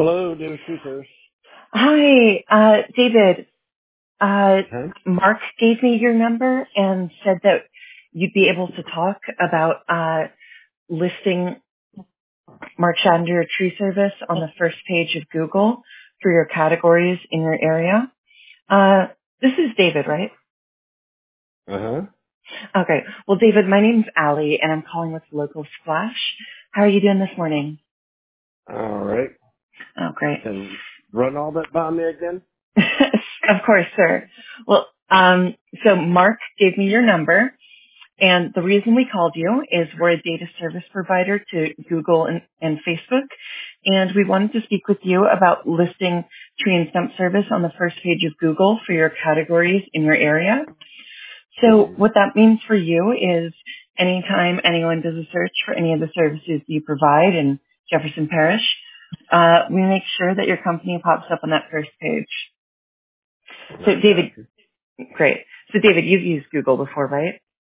Hello, David Truthers. Hi, David. Huh? Mark gave me your number and said that you'd be able to talk about listing Mark Shatner Tree Service on the first page of Google for your categories in your area. This is David, right? Uh-huh. Okay. Well, David, my name's Allie, and I'm calling with Local Splash. How are you doing this morning? All right. Oh, great. And run all that by me again? Of course, sir. Well, so Mark gave me your number. And the reason we called you is we're a data service provider to Google and Facebook. And we wanted to speak with you about listing tree and stump service on the first page of Google for your categories in your area. So Mm-hmm. what that means for you is anytime anyone does a search for any of the services you provide in Jefferson Parish, we make sure that your company pops up on that first page. So I got David, you. great. So David, you've used Google before, right?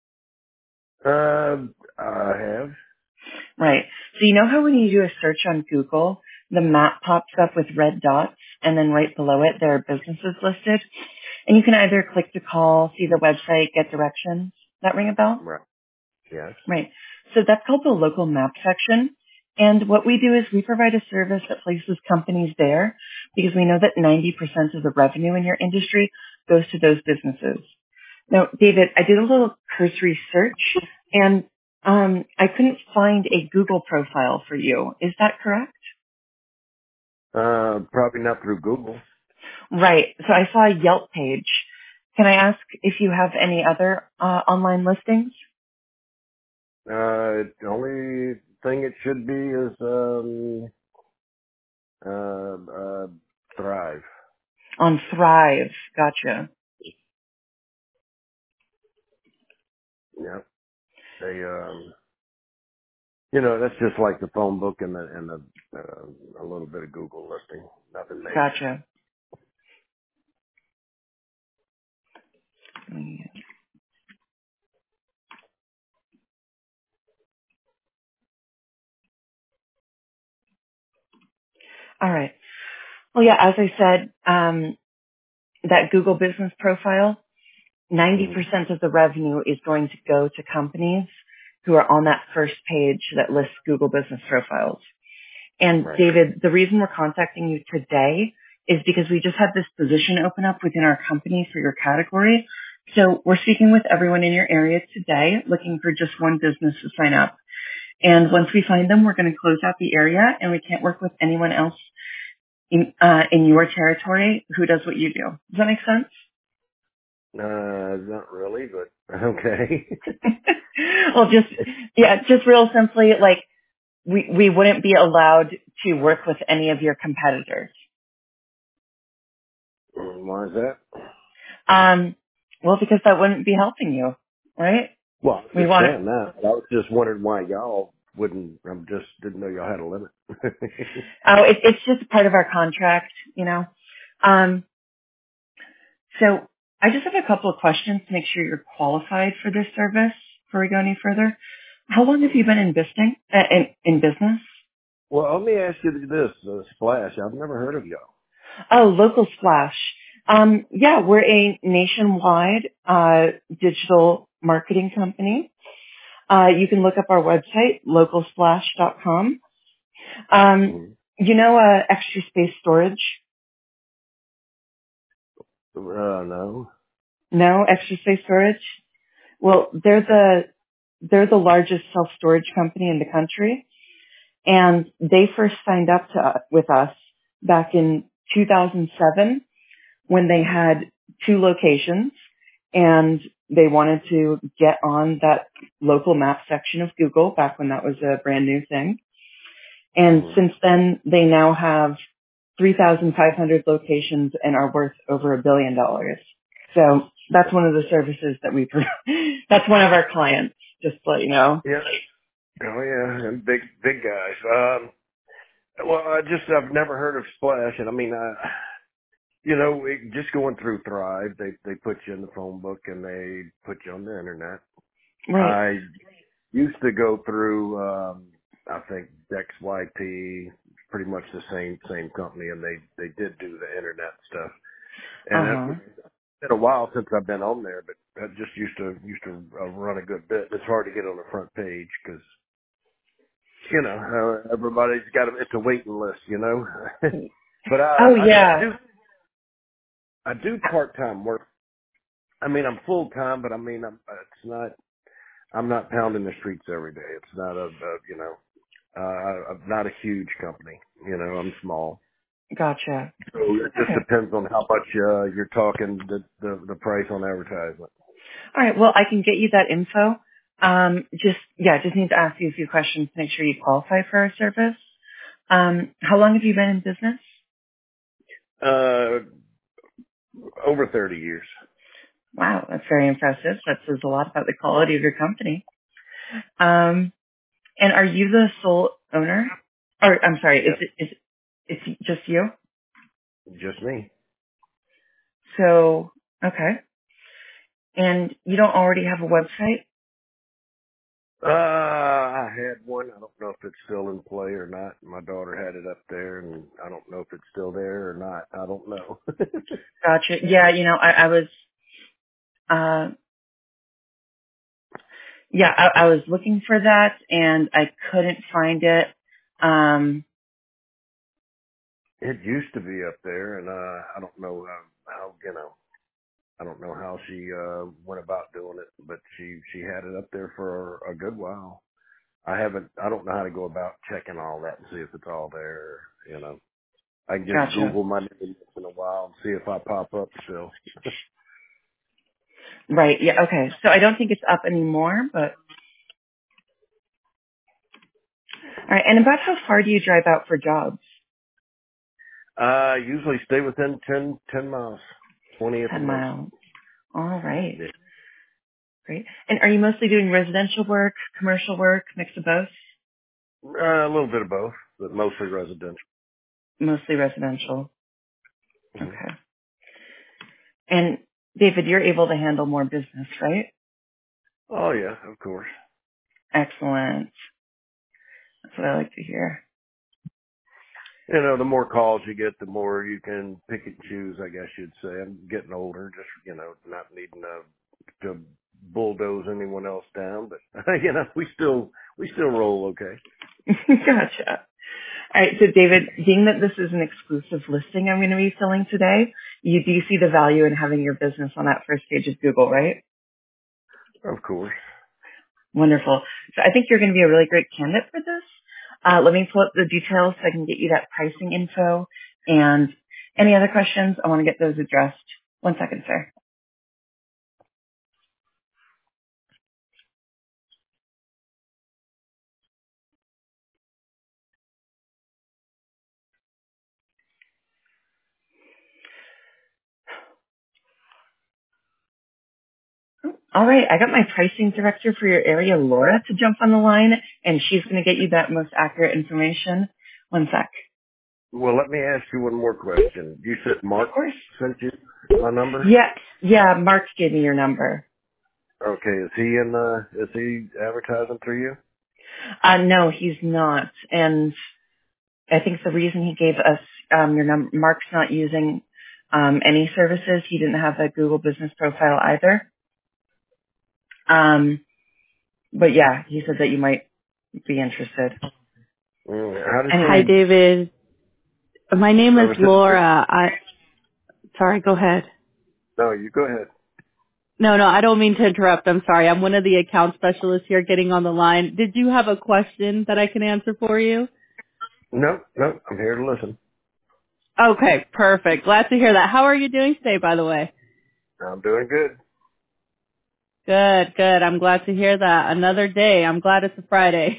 I have. Right. So you know how when you do a search on Google, the map pops up with red dots and then right below it there are businesses listed? And you can either click to call, see the website, get directions. That ring a bell? Right. Yes. Right. So that's called the local map section. And what we do is we provide a service that places companies there because we know that 90% of the revenue in your industry goes to those businesses. Now, David, I did a little cursory search and I couldn't find a Google profile for you. Is that correct? Probably not through Google. Right. So I saw a Yelp page. Can I ask if you have any other online listings? The only thing it should be is, Thrive. On Thrive. Gotcha. Yeah. They, that's just like the phone book and a little bit of Google listing. Nothing major. Gotcha. All right. Well, yeah, as I said, that Google business profile, Mm-hmm. 90% of the revenue is going to go to companies who are on that first page that lists Google business profiles. And Right. David, the reason we're contacting you today is because we just had this position open up within our company for your category. So we're speaking with everyone in your area today, looking for just one business to sign up. And once we find them, we're going to close out the area and we can't work with anyone else in your territory who does what you do. Does that make sense? Not really, but okay. Well, just real simply, like we wouldn't be allowed to work with any of your competitors. Why is that? Um, well, because that wouldn't be helping you, right? Well, I We want understand that. I was just wondering why y'all wouldn't. Just didn't know y'all had a limit. it's just part of our contract, you know. Um, so I just have a couple of questions to make sure you're qualified for this service before we go any further. How long have you been in business? Well, let me ask you this, Splash. I've never heard of y'all. Oh, Local Splash. Yeah, we're a nationwide digital marketing company. You can look up our website, localsplash.com. Mm-hmm. Extra Space Storage? No. No, Extra Space Storage? Well, they're the largest self-storage company in the country, and they first signed up with us back in 2007 when they had two locations and they wanted to get on that local map section of Google back when that was a brand new thing. And Mm-hmm. since then, they now have 3,500 locations and are worth over $1 billion. So that's one of the services that we provide. That's one of our clients, just to let you know. Yeah. Oh yeah, and big guys. Well, I've never heard of Splash, and I mean, just going through Thrive, they put you in the phone book and they put you on the internet. Right. I used to go through, I think DexYP, pretty much the same company, and they did do the internet stuff. And Uh-huh. it's been a while since I've been on there, but I just used to run a good bit. It's hard to get on the front page because everybody's got it's a waiting list, But Oh, yeah. I do part-time work. I mean, I'm full-time, but I mean, I'm not pounding the streets every day. It's not I'm not a huge company. I'm small. Gotcha. So it just Okay. depends on how much you're talking the price on advertisement. All right. Well, I can get you that info. Just need to ask you a few questions to make sure you qualify for our service. How long have you been in business? Over 30 years. Wow, that's very impressive. That says a lot about the quality of your company. And are you the sole owner? Or I'm sorry, Yep. is it just you? Just me. So okay. And you don't already have a website? I had one. I don't know if it's still in play or not. My daughter had it up there, and I don't know if it's still there or not. I don't know. Gotcha. Yeah, I was I was looking for that and I couldn't find it. It used to be up there, and I don't know how I don't know how she went about doing it, but she had it up there for a good while. I don't know how to go about checking all that and see if it's all there. I can just Gotcha. Google my name once in a while and see if I pop up still. Right. Yeah. Okay. So I don't think it's up anymore, but all right. And about how far do you drive out for jobs? Usually stay within 10 miles, 20 at the 10 most. miles. All right. Yeah. Great. And are you mostly doing residential work, commercial work, mix of both? A little bit of both, but mostly residential. Mostly residential. Hmm. Okay. And David, you're able to handle more business, right? Oh yeah, of course. Excellent. That's what I like to hear. The more calls you get, the more you can pick and choose, I guess you'd say. I'm getting older, just, not needing to bulldoze anyone else down, but, we still roll okay. Gotcha. All right. So David, being that this is an exclusive listing I'm going to be filling today, you do see the value in having your business on that first page of Google, right? Of course. Wonderful. So I think you're going to be a really great candidate for this. Let me pull up the details so I can get you that pricing info. And any other questions, I want to get those addressed. One second, sir. All right. I got my pricing director for your area, Laura, to jump on the line, and she's going to get you that most accurate information. One sec. Well, let me ask you one more question. You said Of Mark course. sent you my number? Yeah, Mark gave me your number. Okay, is he advertising through you? No, he's not. And I think the reason he gave us your number, Mark's not using any services. He didn't have a Google business profile either. But yeah, he said that you might be interested. How does And Hi, he, David. My name I is was just, Laura. Sorry, go ahead. no, you go ahead. No, I don't mean to interrupt. I'm sorry. I'm one of the account specialists here getting on the line. Did you have a question that I can answer for you? No, I'm here to listen. Okay, perfect. Glad to hear that. How are you doing today, by the way? I'm doing good. Good. I'm glad to hear that. Another day. I'm glad it's a Friday.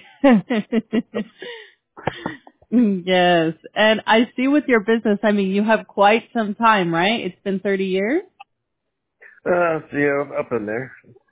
Yes. And I see with your business, I mean, you have quite some time, right? It's been 30 years? Yeah, up in there.